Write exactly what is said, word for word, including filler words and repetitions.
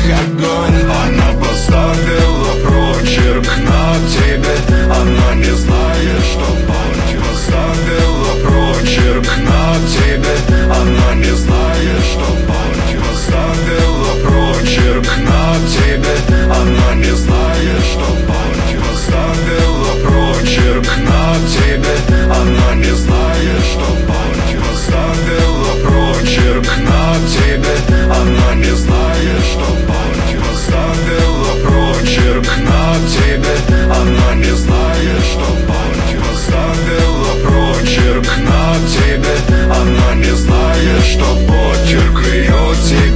огонь. Она поставила прочерк на тебе, она не знает, что боль. Поставила прочерк на тебе, она не знает, что боль. Поставила прочерк на тебе, она не знает, что боль. Поставила прочерк на тебе, она не знает, что боль. Поставила прочерк на тебе, она не знает, что боль. Поставила прочерк на